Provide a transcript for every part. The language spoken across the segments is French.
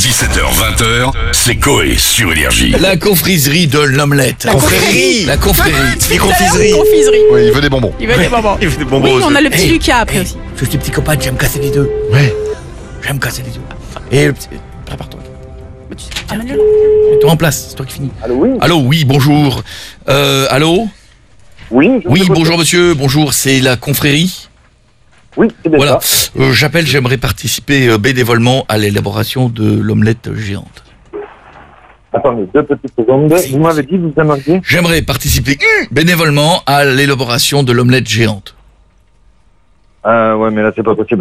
17h-20h, c'est Coé sur Énergie. La confiserie de l'omelette. La confrérie. La confrérie. Les confiseries. Oui, il veut des bonbons. Il veut des bonbons. Il veut des bonbons. Oui, on a le petit Hey, Lucas après aussi. Je suis petit copain, j'aime casser les deux. Ouais. J'aime casser les deux. Et le petit... prépare-toi. Amène-le. Mets-toi en place, c'est toi qui finis. Allô, oui. Allô, oui, bonjour. Allô. Oui, je vous Oui, écoute. bonjour monsieur, bonjour, c'est la confrérie. Oui, c'est bien Voilà. ça. J'appelle, j'aimerais participer bénévolement à l'élaboration de l'omelette géante. Attendez, 2 petites secondes. Vous m'avez dit que vous aimeriez. J'aimerais participer bénévolement à l'élaboration de l'omelette géante. Ouais, mais là, c'est pas possible.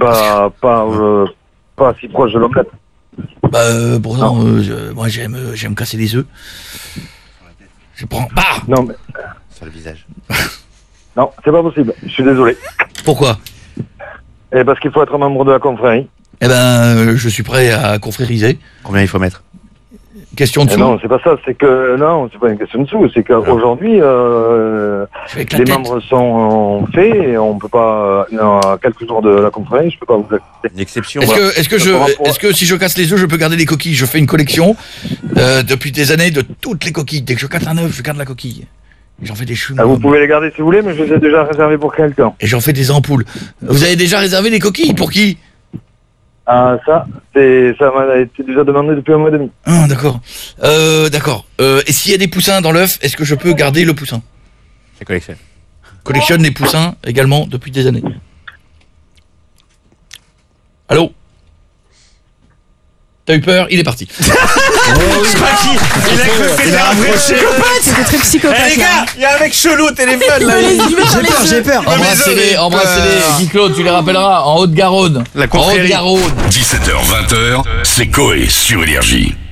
Pas si proche de l'omelette. Pourtant, moi j'aime casser les œufs. Je prends... Bah Non, mais. Sur le visage. Non, c'est pas possible. Je suis désolé. Pourquoi? Et parce qu'il faut être membre de la confrérie. Eh ben, je suis prêt à confrériser. Combien il faut mettre? Question de Et sous. non, c'est pas ça. C'est que. Non, c'est pas une question de sous. C'est qu'aujourd'hui, Avec la les tête. membres sont faits et on peut pas. À quelques jours de la confrérie, je peux pas vous accepter. Une exception. Est-ce que si je casse les œufs, je peux garder les coquilles? Je fais une collection depuis des années de toutes les coquilles. Dès que je casse un œuf, je garde la coquille. Et j'en fais des choux. Vous pouvez les garder si vous voulez, mais je les ai déjà réservés pour quelqu'un. Et j'en fais des ampoules. Vous avez déjà réservé les coquilles? Pour qui? Ah, ça m'a été déjà demandé depuis un mois et demi. Ah, d'accord. D'accord. Et s'il y a des poussins dans l'œuf, est-ce que je peux garder le poussin? C'est collection. Collectionne les poussins également depuis des années. Allô? T'as eu peur? Il est parti. Je crois qu'il a cru que c'était un vrai psychopathe. C'est des trucs psychopathes. Eh les gars, il y a un mec chelou au téléphone là. J'ai peur. Embrassez-les, Guy Claude, tu les rappelleras en Haute-Garonne. La En confrérie. Haute-Garonne. 17h-20h, c'est Coé sur Énergie.